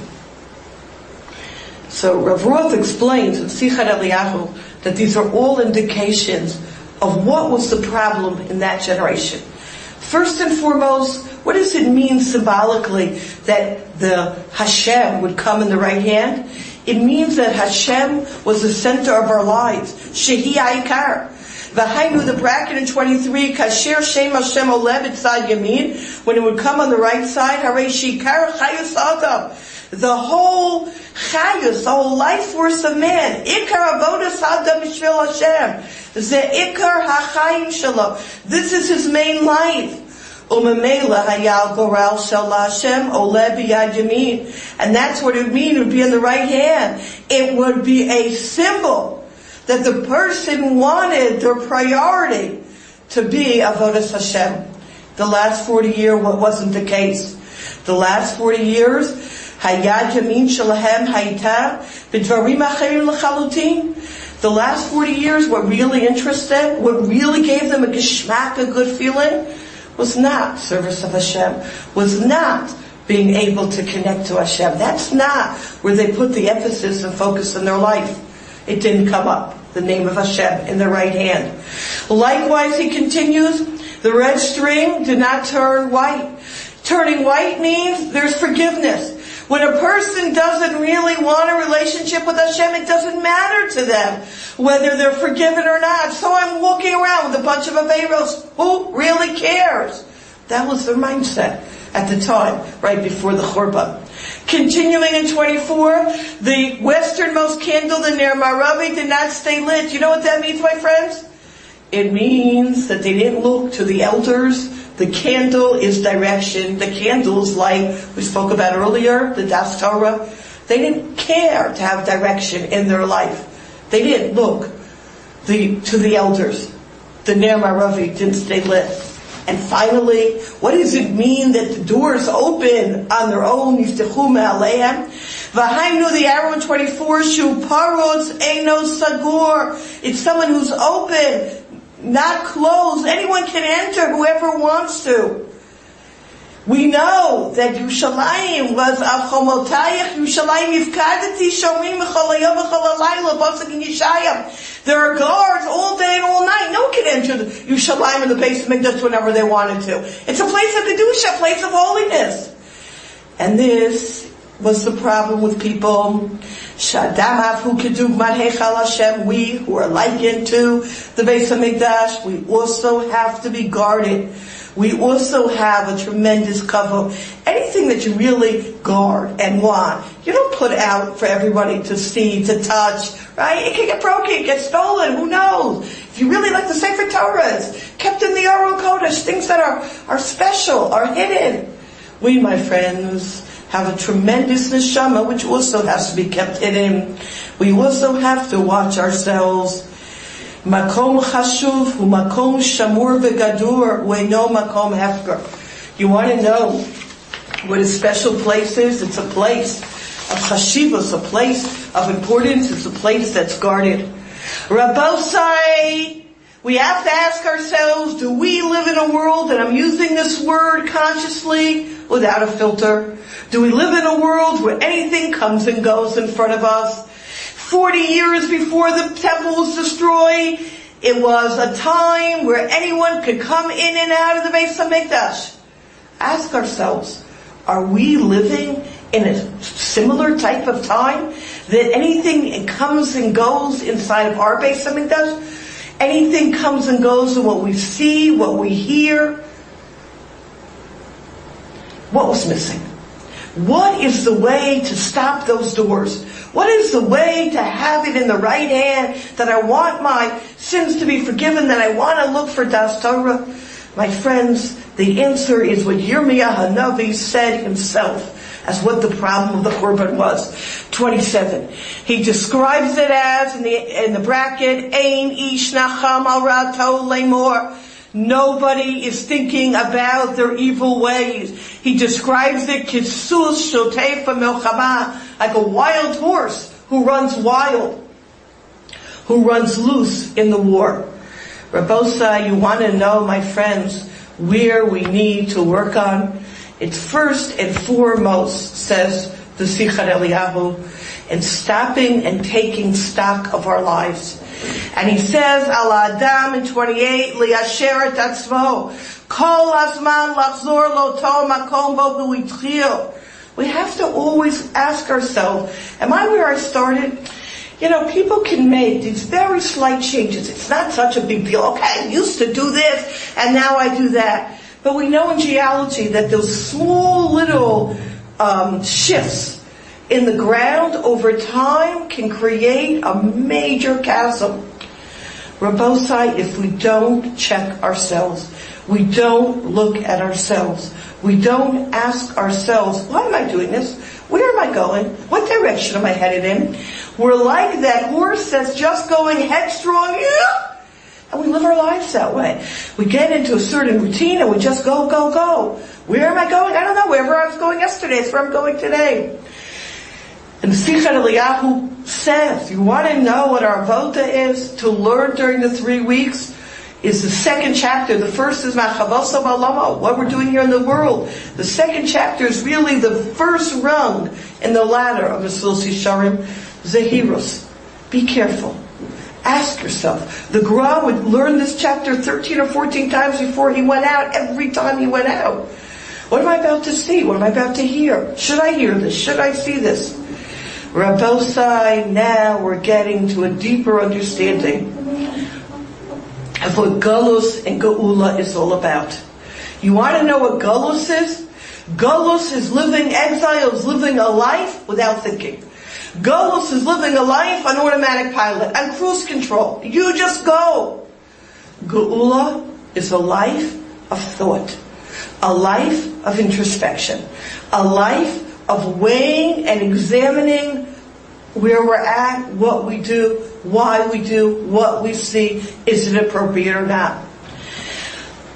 [SPEAKER 1] So Rav Roth explains in Sichar Eliyahu that these are all indications of what was the problem in that generation. First and foremost, what does it mean symbolically that the Hashem would come in the right hand? It means that Hashem was the center of our lives. Shehi Aikar. V'hainu, the bracket in twenty-three, Kasher Shem Hashem Oleh B'tzad Yamin, when it would come on the right side, Harei Shikar Chayus Adam. The whole Chayus, the whole life force of man, Ikar Avodas Adam Mishvil Hashem. Ze Ikar HaChayim Shelo. This is his main life. Umamela Hayal Goral Shel Hashem Oleh B'yad Yamin. And that's what it would mean. It would be in the right hand. It would be a symbol that the person wanted their priority to be Avodas Hashem. The last forty years, what wasn't the case? The last forty years, Hayad Yamin Shalahem Hayta B'dvarim Acherim L'chalutin. The last forty years, what really interested, what really gave them a geschmack, a good feeling, was not service of Hashem, was not being able to connect to Hashem. That's not where they put the emphasis and focus in their life. It didn't come up, the name of Hashem in the right hand. Likewise, he continues, the red string did not turn white. Turning white means there's forgiveness. When a person doesn't really want a relationship with Hashem, it doesn't matter to them whether they're forgiven or not. So I'm walking around with a bunch of Averos. Who really cares? That was their mindset at the time, right before the Churban. Continuing in twenty-four, the westernmost candle, the Ner Ma'aravi, did not stay lit. You know what that means, my friends? It means that they didn't look to the elders. The candle is direction. The candle is light. We spoke about earlier, the Das Torah. They didn't care to have direction in their life. They didn't look the, to the elders. The Ner Ma'aravi didn't stay lit. And finally, what does it mean that the doors open on their own? Yiftechu me'alehem. V'hainu, the arrow in twenty-four, shu parotz eino sagor. It's someone who's open, not closed. Anyone can enter, whoever wants to. We know that Yerushalayim was al chomotayach, Yerushalayim yifkadati shomrim b'chol hayom b'chol halayla, pasuk in Yeshayim. There are guards all day and all night. No one can enter the Yerushalayim in the base of Mikdash whenever they wanted to. It's a place of kedusha, a place of holiness. And this was the problem with people. Shadam hafu kedugmat heichal Hashem. We who are likened to the base of Mikdash, we also have to be guarded. We also have a tremendous cover. Anything that you really guard and want, you don't put out for everybody to see, to touch, right? It can get broken, get stolen, who knows? If you really like the Sefer Torah, it's kept in the Aron Kodesh, things that are, are special, are hidden. We, my friends, have a tremendous neshama, which also has to be kept hidden. We also have to watch ourselves. Makom chashuv hu makom shamur v'gadur u'eino makom hefker. You want to know what a special place is? It's a place of chashivos, a place of importance. It's a place that's guarded. Rabbosai, we have to ask ourselves, do we live in a world, and I'm using this word consciously, without a filter, do we live in a world where anything comes and goes in front of us? Forty years before the temple was destroyed, it was a time where anyone could come in and out of the Beis HaMikdash. Ask ourselves, are we living in a similar type of time? That anything comes and goes inside of our Beis HaMikdash? Anything comes and goes in what we see, what we hear? What was missing? What is the way to stop those doors? What is the way to have it in the right hand, that I want my sins to be forgiven, that I want to look for Das Torah? My friends, the answer is what Yirmiyah HaNavi said himself as what the problem of the Korban was. twenty-seven. He describes it as, in the, in the bracket, Ein ish nacham al rato lemor. Nobody is thinking about their evil ways. He describes it kisus shotei milchama, like a wild horse who runs wild, who runs loose in the war. Rabosa, you want to know, my friends, where we need to work on? It's first and foremost, says the Sichar Eliyahu, in stopping and taking stock of our lives. And he says, Al Adam in twenty-eight, Liasher et atzmo, Kol Azman lachzor loto makom bo hu itchil. We have to always ask ourselves, am I where I started? You know, people can make these very slight changes. It's not such a big deal. Okay, I used to do this, and now I do that. But we know in geology that those small little um, shifts in the ground over time can create a major chasm. Rabbosai, if we don't check ourselves, we don't look at ourselves, we don't ask ourselves, why am I doing this? Where am I going? What direction am I headed in? We're like that horse that's just going headstrong, yeah, and we live our lives that way. We get into a certain routine and we just go, go, go. Where am I going? I don't know. Wherever I was going yesterday is where I'm going today. And the Sichar Eliyahu says, you want to know what our avoda is to learn during the three weeks? Is the second chapter. The first is Machavos Balama, what we're doing here in the world. The second chapter is really the first rung in the ladder of Mesilas Yesharim, Zehirus. Be careful. Ask yourself. The Gra would learn this chapter thirteen or fourteen times before he went out, every time he went out. What am I about to see? What am I about to hear? Should I hear this? Should I see this? Rabbosai, now we're getting to a deeper understanding of what Galus and Geula is all about. You want to know what Galus is? Galus is living, exile is living a life without thinking. Galus is living a life on automatic pilot, on cruise control. You just go. Geula is a life of thought, a life of introspection, a life of weighing and examining where we're at, what we do, why we do, what we see, is it appropriate or not.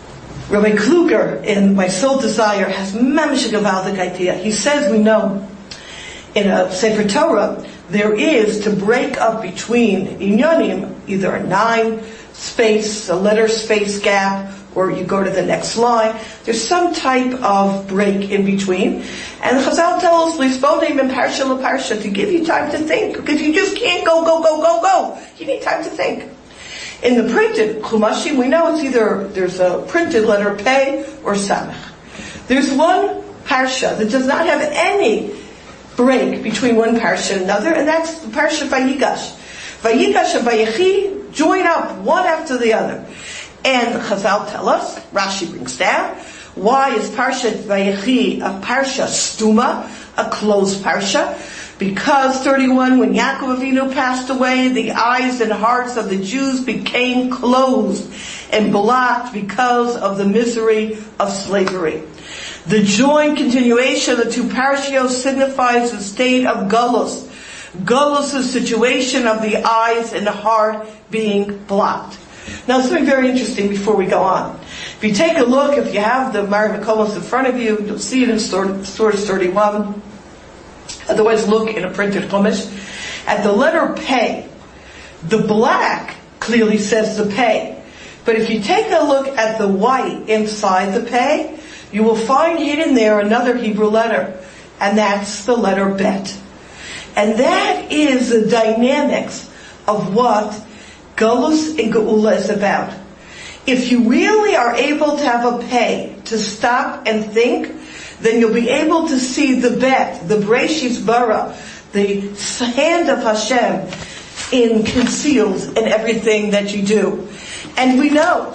[SPEAKER 1] Rabbi Kluger in My Soul Desire has mamish a gavaldik idea. He says we know in a Sefer Torah there is to break up between inyanim either a nine space, a letter space gap, or you go to the next line. There's some type of break in between. And the Chazal tells us, Lisbonim and Parsha LaParsha, to give you time to think. Because you just can't go, go, go, go, go. You need time to think. In the printed Chumashim, we know it's either, there's a printed letter Pei or Samech. There's one Parsha that does not have any break between one Parsha and another, and that's the Parsha Vayigash. Vayigash and Vayechi join up one after the other. And the Chazal tell us, Rashi brings down, why is Parsha Vayechi a Parsha Stuma, a closed Parsha? Because thirty-one, when Yaakov Avinu passed away, the eyes and hearts of the Jews became closed and blocked because of the misery of slavery. The joint continuation of the two parashios signifies the state of Galus. Galus' situation of the eyes and the heart being blocked. Now, something very interesting before we go on. If you take a look, if you have the Mari Mekomos in front of you, you'll see it in source thirty-one. Otherwise, look in a printed Chumash. At the letter Pei, the black clearly says the Pei. But if you take a look at the white inside the Pei, you will find hidden there another Hebrew letter. And that's the letter Bet. And that is the dynamics of what Galus and Geula is about. If you really are able to have a Pei to stop and think, then you'll be able to see the Bet, the Breshis Bara, the hand of Hashem in concealed in everything that you do. And we know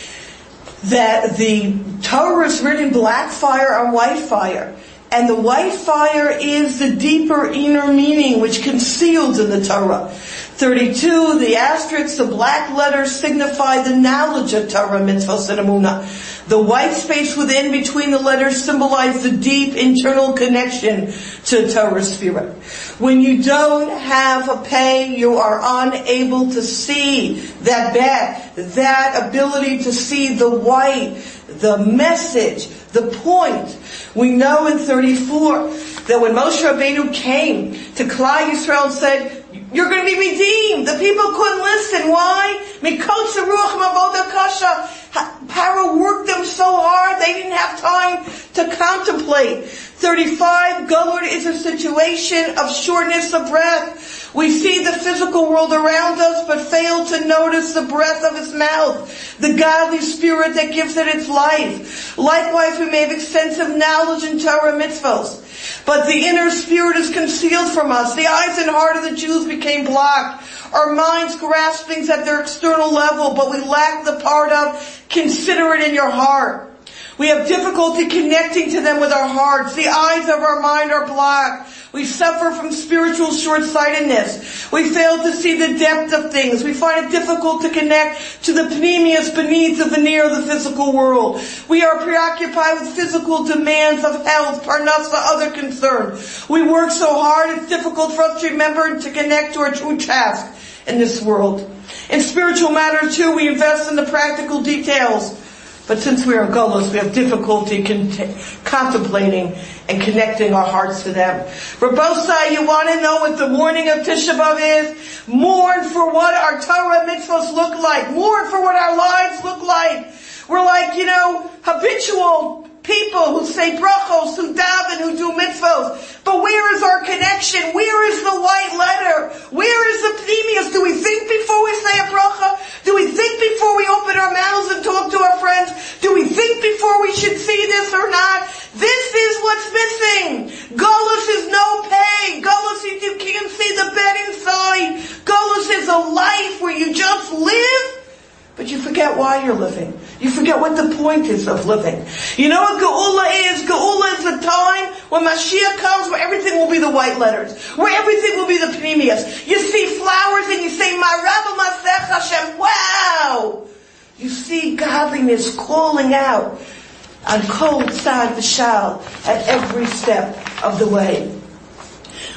[SPEAKER 1] that the Torah is written black fire on white fire. And the white fire is the deeper inner meaning which concealed in the Torah. thirty-two, the asterisks, the black letters signify the knowledge of Torah, mitzvos, and emunah. The white space within between the letters symbolize the deep internal connection to Torah's spirit. When you don't have a Pei, you are unable to see that bet, that ability to see the white, the message, the point. We know in thirty-four that when Moshe Rabbeinu came to Klal Yisrael and said, you're going to be redeemed. The people couldn't listen. Why? Mikotz ruach mavoda kasha. Paro worked them so hard they didn't have time to contemplate. thirty-five, Galur is a situation of shortness of breath. We see the physical world around us but fail to notice the breath of its mouth, the godly spirit that gives it its life. Likewise, we may have extensive knowledge in Torah mitzvos, but the inner spirit is concealed from us. The eyes and heart of the Jews became blocked. Our minds grasp things at their external level, but we lack the part of consider it in your heart. We have difficulty connecting to them with our hearts. The eyes of our mind are blocked. We suffer from spiritual short-sightedness. We fail to see the depth of things. We find it difficult to connect to the pneumius beneath the veneer of the physical world. We are preoccupied with physical demands of health, parnasa, other concerns. We work so hard, it's difficult for us to remember and to connect to our true task in this world. In spiritual matters, too, we invest in the practical details. But since we are gullahs, we have difficulty cont- contemplating and connecting our hearts to them. Rabosai, you want to know what the mourning of Tisha B'Av is? Mourn for what our Torah mitzvahs look like. Mourn for what our lives look like. We're like, you know, habitual people who say brachos, who daven, who do mitzvos. But where is our connection? Where is the white letter? Where is the pneumius? Do we think before we say a bracha? Do we think before we open our mouths and talk to our friends? Do we think before we should see this or not? This is what's missing. Golus is no pay. Golus is you can't see the bed inside. Golus is a life where you just live, but you forget why you're living. You forget what the point is of living. You know what Geula is? Geula is the time when Mashiach comes, where everything will be the white letters, where everything will be the pneumius. You see flowers and you say, Ma'arava Masech Hashem, wow! You see godliness calling out on Kol Tzad V'Shal at every step of the way.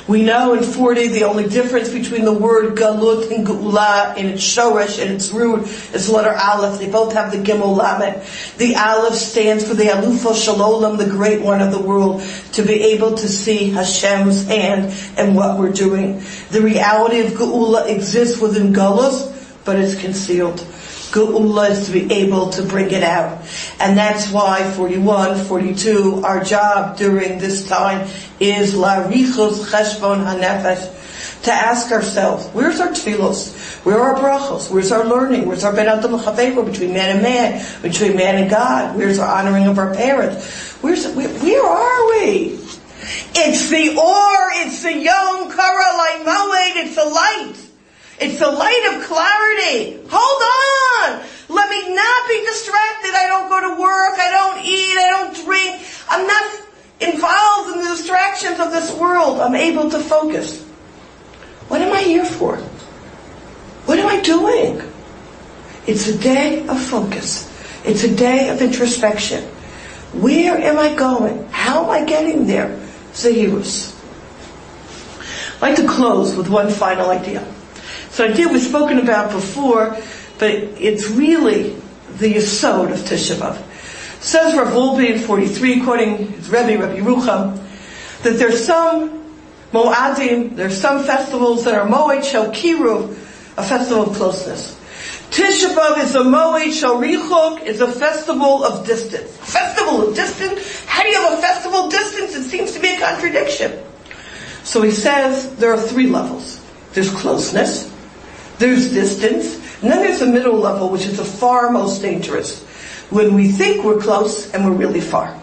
[SPEAKER 1] We know in forty the only difference between the word galut and geula in its shoresh and its root is the letter aleph. They both have the gimel lamed. The aleph stands for the alufo shalom, the great one of the world, to be able to see Hashem's hand and what we're doing. The reality of geula exists within galus, but it's concealed. Geula is to be able to bring it out. And that's why forty-one, forty-two, our job during this time is larichos cheshbon hanefesh, to ask ourselves, where's our tefillos? Where are our brachos? Where's our learning? Where's our ben adam l'chavero, between man and man, between man and God? Where's our honoring of our parents? Where's where, where are we? It's the or, it's the yom kara like moed, it's the light. It's the light of clarity. Hold on. Let me not be distracted. I don't go to work. I don't eat. I don't drink. I'm not involved in the distractions of this world. I'm able to focus. What am I here for? What am I doing? It's a day of focus. It's a day of introspection. Where am I going? How am I getting there? Zehirus. I'd like to close with one final idea. So idea we've spoken about before, but it's really the yesod of Tisha B'Av. Says Rav Wolbe in forty-three, quoting his Rebbe, Rabbi Yerucham, that there's some moadim, there's some festivals that are moed shel kiruv, a festival of closeness. Tisha B'Av is a moed shel richok, is a festival of distance. A festival of distance? How do you have a festival of distance? It seems to be a contradiction. So he says there are three levels. There's closeness, there's distance, and then there's the middle level, which is the far most dangerous, when we think we're close and we're really far.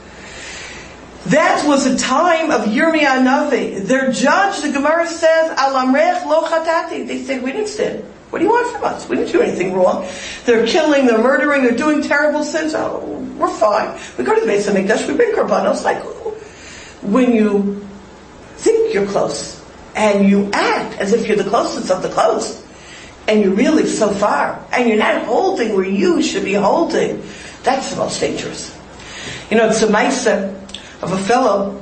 [SPEAKER 1] That was a time of Yirmiyah Navi. Their judge, the Gemara says, Al amrech lo chatati. They said, we didn't sin. What do you want from us? We didn't do anything wrong. They're killing, they're murdering, they're doing terrible sins. Oh, we're fine. We go to the Beis HaMikdash, we bring korbanos. Like, when you think you're close, and you act as if you're the closest of the close, and you're really so far, and you're not holding where you should be holding, that's the most dangerous. You know, it's a maisa of a fellow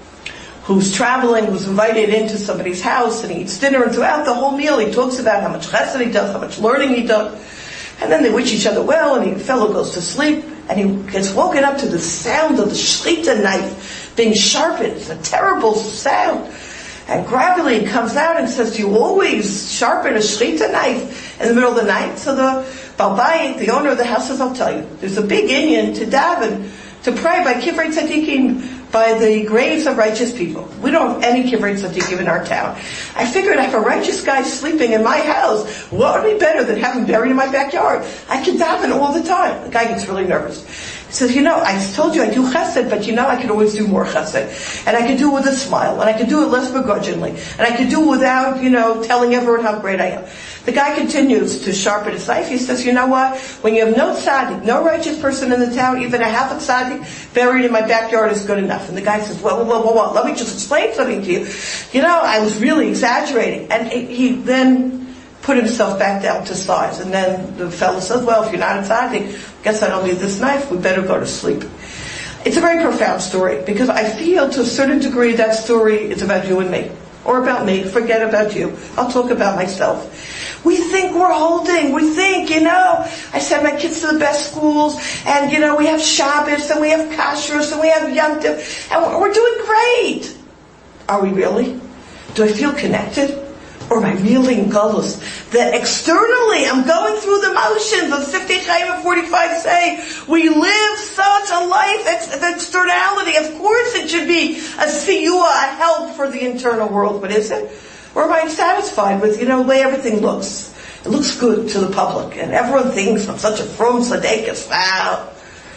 [SPEAKER 1] who's traveling, who's invited into somebody's house, and he eats dinner, and throughout the whole meal he talks about how much chesed he does, how much learning he does, and then they wish each other well, and the fellow goes to sleep, and he gets woken up to the sound of the shlita knife being sharpened. It's a terrible sound. And gradually he comes out and says, do you always sharpen a shechita knife in the middle of the night? So the Balbayit, the owner of the house, says, I'll tell you. There's a big inyan to daven, to pray by kivrei tzaddikim, by the graves of righteous people. We don't have any kivrei tzaddikim in our town. I figured if a righteous guy sleeping in my house, what would be better than having him buried in my backyard? I can daven all the time. The guy gets really nervous. He says, you know, I told you I do chesed, but you know I could always do more chesed. And I could do it with a smile, and I could do it less begrudgingly, and I could do it without, you know, telling everyone how great I am. The guy continues to sharpen his knife. He says, you know what? When you have no tzaddik, no righteous person in the town, even a half a tzaddik buried in my backyard is good enough. And the guy says, whoa, whoa, whoa, whoa, let me just explain something to you. You know, I was really exaggerating. And he then put himself back down to size. And then the fellow says, well, if you're not a tzaddik, guess I don't need this knife, we better go to sleep. It's a very profound story, because I feel to a certain degree that story is about you and me. Or about me, forget about you. I'll talk about myself. We think we're holding, we think, you know, I send my kids to the best schools, and you know, we have Shabbos, and we have Kashrus, and we have Yom Tov, and we're doing great. Are we really? Do I feel connected? Or am I really in galus? That externally I'm going through the motions of Sifti Chaim and forty-five say, we live such a life, ex- the externality. Of course it should be a siyua, a help for the internal world, but is it? Or am I satisfied with, you know, the way everything looks? It looks good to the public, and everyone thinks I'm such a frum tzaddikus. Wow.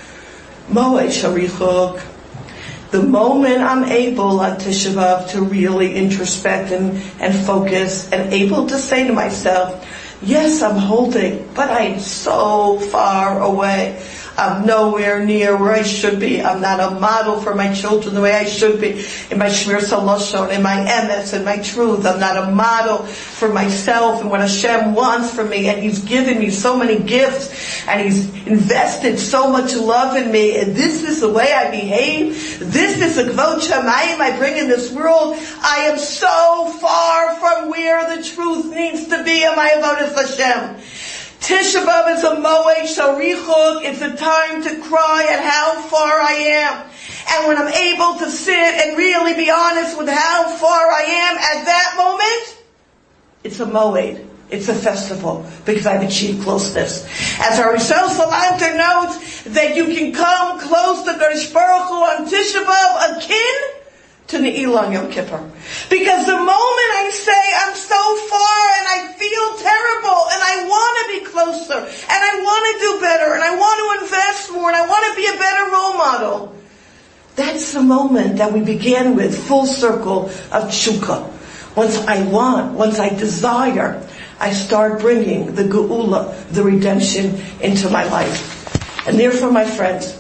[SPEAKER 1] Moed sharichok. The moment I'm able on Tisha B'Av to really introspect and, and focus, and able to say to myself, yes, I'm holding, but I am so far away. I'm nowhere near where I should be. I'm not a model for my children the way I should be. In my Shmir Saloshon, in my emes, in my truth. I'm not a model for myself and what Hashem wants from me. And He's given me so many gifts. And He's invested so much love in me. And this is the way I behave. This is the Kvod Shamayim I bring in this world. I am so far from where the truth needs to be in my avodas Hashem. Tisha B'Av is a moed sharichuk. It's a time to cry at how far I am. And when I'm able to sit and really be honest with how far I am at that moment, it's a moed. It's a festival because I've achieved closeness. As our Rishon Salanter notes, that you can come close to Kadosh Baruch Hu on Tisha B'Av akin to Ne'ilah Yom Kippur. Because the moment I say I'm so far and I feel terrible and I want to be closer and I want to do better and I want to invest more and I want to be a better role model, that's the moment that we begin with, full circle of tshuka. Once I want, once I desire, I start bringing the geula, the redemption, into my life. And therefore, my friends,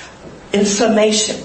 [SPEAKER 1] in summation,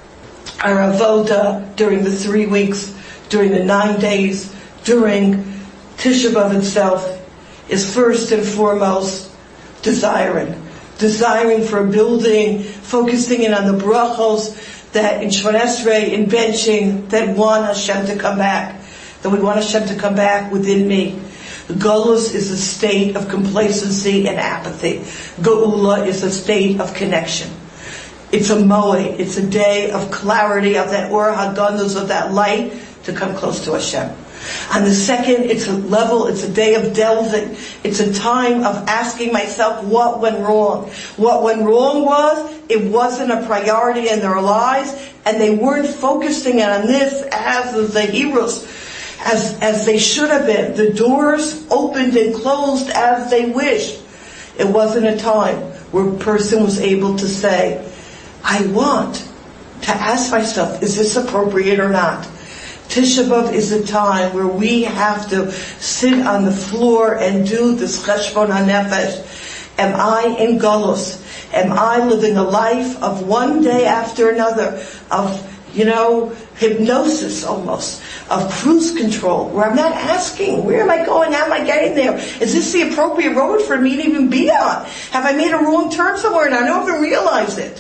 [SPEAKER 1] our avoda during the three weeks, during the nine days, during Tisha B'Av itself, is first and foremost desiring. Desiring for building, focusing in on the brachos that in Shemona Esrei, in benching, that want Hashem to come back. That we want Hashem to come back within me. Golus is a state of complacency and apathy. Geula is a state of connection. It's a moed. It's a day of clarity, of that Or HaGanuz, of that light, to come close to Hashem. On the second, it's a level, it's a day of delving. It's a time of asking myself what went wrong. What went wrong was, it wasn't a priority in their lives, and they weren't focusing on this as the heroes, as, as they should have been. The doors opened and closed as they wished. It wasn't a time where a person was able to say, I want to ask myself, is this appropriate or not? Tisha B'Av is a time where we have to sit on the floor and do this cheshbon hanefesh. Am I in galus? Am I living a life of one day after another, of, you know, hypnosis almost, of cruise control, where I'm not asking, where am I going? How am I getting there? Is this the appropriate road for me to even be on? Have I made a wrong turn somewhere and I don't even realize it?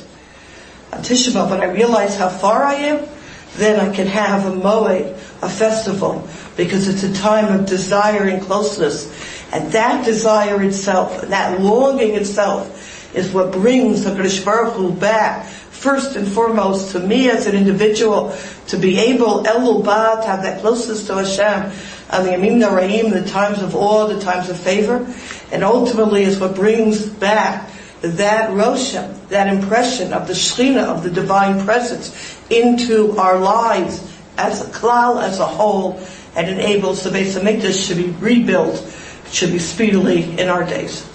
[SPEAKER 1] On Tisha B'Av, when I realize how far I am, then I can have a moed, a festival, because it's a time of desire and closeness. And that desire itself, and that longing itself, is what brings the Kadosh Baruch Hu back, first and foremost, to me as an individual, to be able, Elul Ba, to have that closeness to Hashem, on the Yamim Noraim, the times of awe, the times of favor, and ultimately is what brings back that roshem, that impression of the Shekhinah, of the divine presence, into our lives as a klal, as a whole, and enables the Beis HaMikdash to be rebuilt, should be speedily in our days.